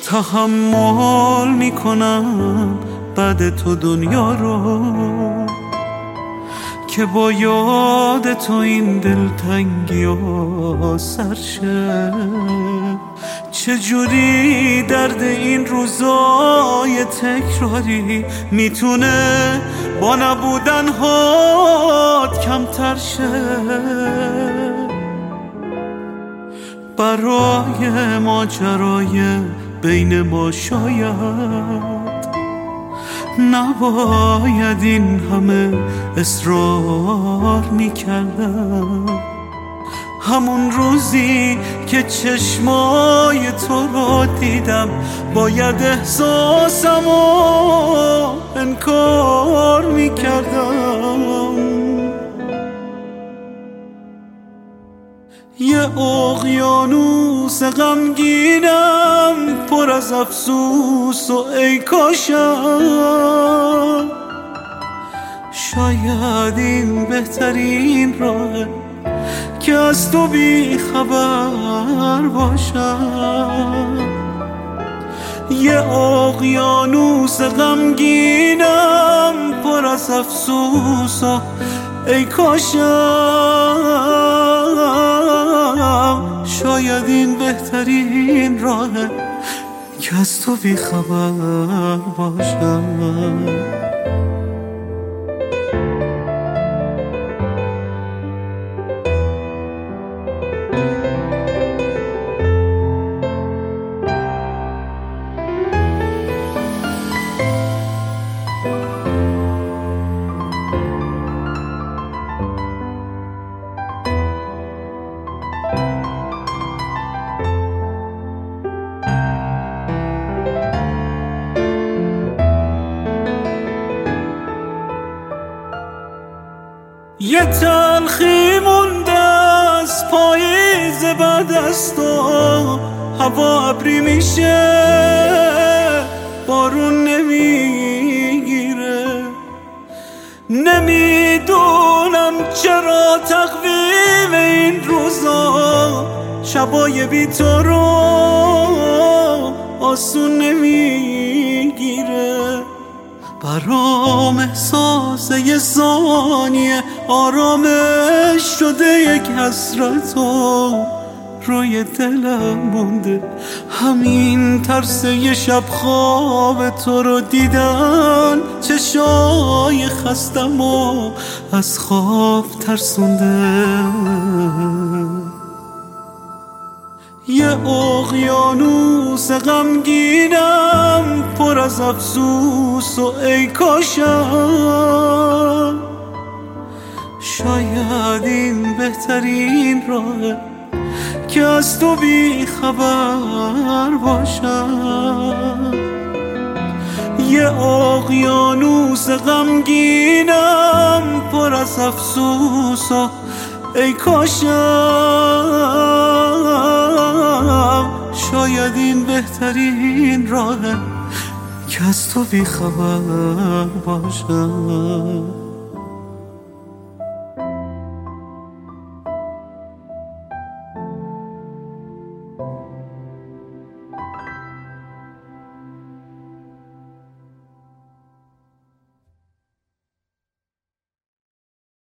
تحمل میکنم بعد تو دنیا رو، که با یاد تو این دلتنگی و سرشه. چجوری درد این روزای تکراری میتونه با نبودن هات کمتر شه؟ برای ماجرای بین ما شاید نباید این همه اصرار میکردم. همون روزی که چشمای تو رو دیدم باید احساسمو انکار میکردم. یه اقیانوس غمگینم پر از افسوس و ای کاشم شاید این بهترین راهه که از تو بی خبر باشم. یه اقیانوس غمگینم پر از افسوس و ای کاشم شاید این بهترین راهه که از تو بی خبر باشم. یه تلخی مونده از پاییز بعد از تو، هوا ابری میشه بارون نمیگیره. نمیدونم چرا تقویم این روزا شبای بی تو رو آسون نمیگیره. برام احساس یه ثانیه آرامش شده یک حسرت و روی دلم مونده. همین ترس یه شب خواب تو رو دیدن چشای خستم و از خواب ترسونده. یه اقیانوس غمگینم پر از افسوس و ای کاشم شاید این بهترین راهه که از تو بی خبر باشم. یه اقیانوس غمگینم پر از افسوس و ای کاشم شاید این بهترین راهه که از تو بی خبر باشم.